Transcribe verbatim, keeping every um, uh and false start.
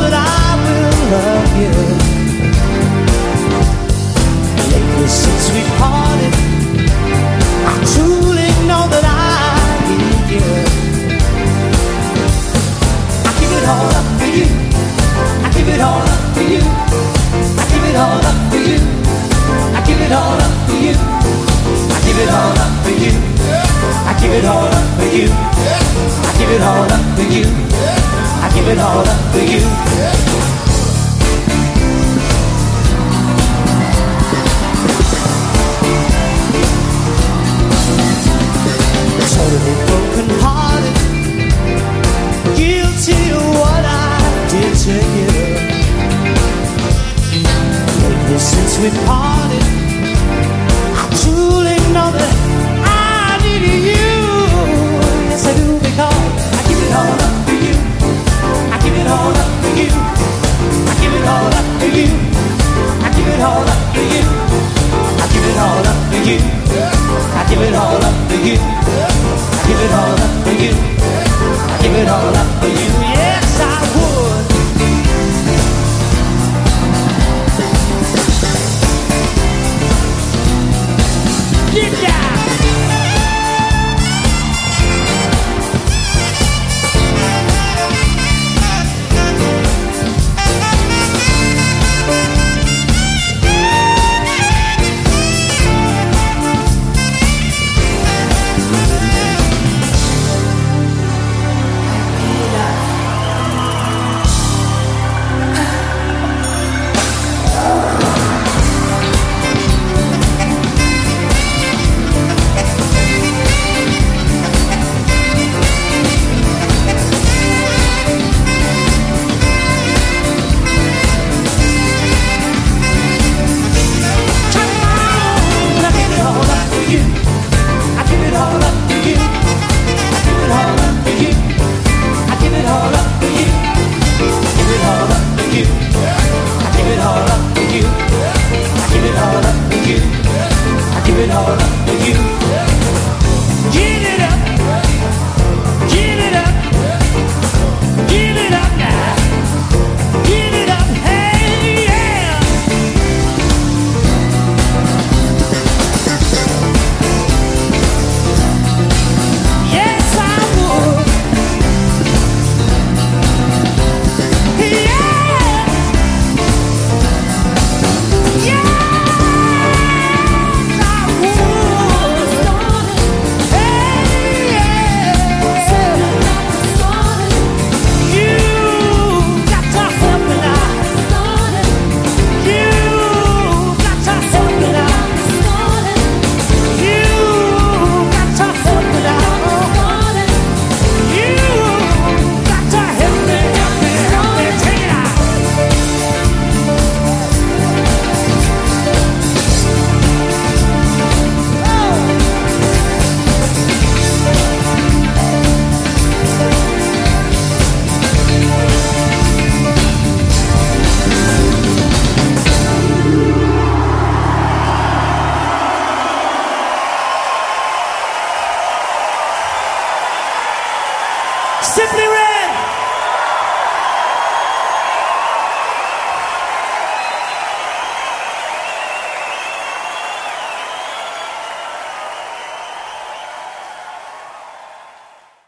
that I will love you. Lately since we parted, I truly know that I need you. I give it all up for you. I give it all up for you. I give it all up for you. I give it all up for you. I give it all up for you. I give it all up for you. I give it all up for you. I give it all up for you. Totally broken hearted, guilty of what I did to you. Lately since we parted, I truly know that I need you. Yes I do, because I give it all up for you. I give it all up for you. I give it all up for you. I give it all up for you. I give it all up for you. I give it all up for you. I give it all up for you. I give it all up for you. Yes, I would. Get down. Simply Red.